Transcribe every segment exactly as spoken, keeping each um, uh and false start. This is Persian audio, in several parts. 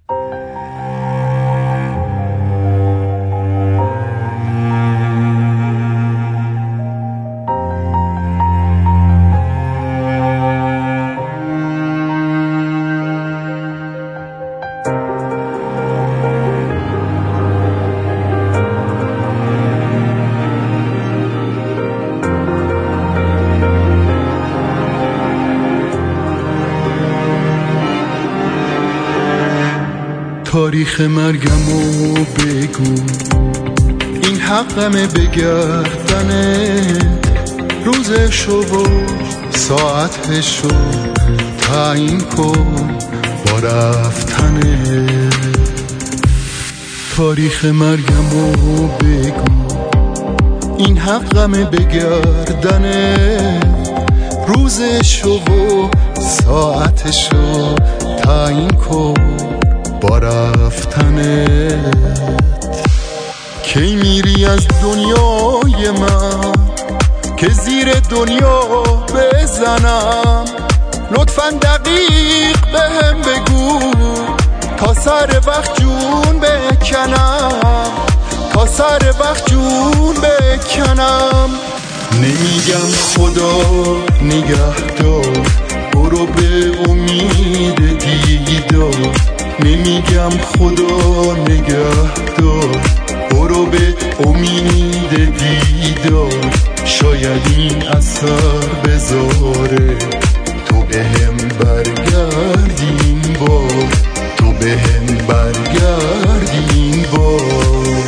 تاریخ مرگمو بگو، این حقمه بگردنه، روزشو و ساعتشو تعیین کن با رفتنه. تاریخ مرگمو بگو، این حقمه بگردنه، روزشو و ساعتشو تعیین کن با رفتنت. کی میری از دنیای من که زیر دنیا بزنم؟ لطفاً دقیق بهم بگو تا سر وقت جون بکنم، تا سر وقت جون بکنم. نمیگم خدا نگهدار، برو به امید دیدار. نمیگم خدا نگهدار، برو به امید دیدار. شاید این اثر بذاره، تو بهم برگردی این بار، تو بهم برگردی این بار.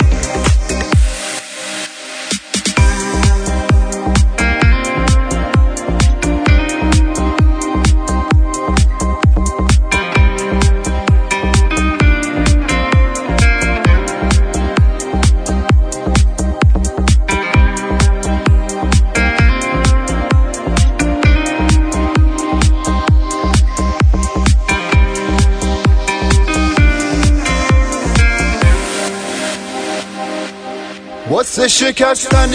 واسه شکستن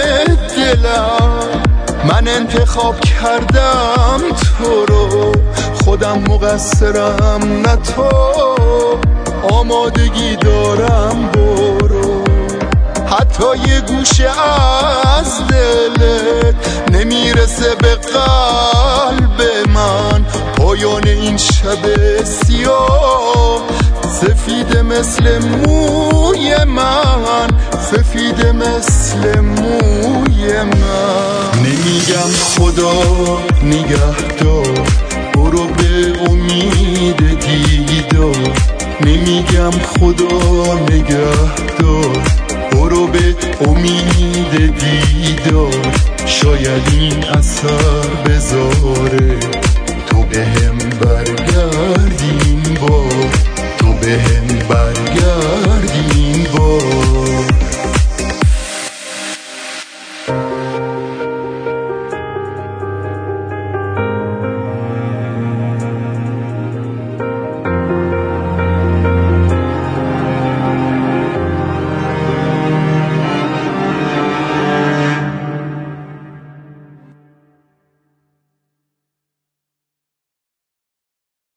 دلم من انتخاب کردم تو رو، خودم مقصرم نه تو. آمادگی دارم برو، حتی یه گوشه از دلت نمیرسه به قلب من. پایان این شب سیاه سفید مثل موی من، سفید مثل موی من. نمیگم خدا نگهدار، برو به امید دیدار. نمیگم خدا نگهدار، برو به امید دیدار. شاید این اثر بذاره، تو بهم برگردی این بار، تو بهم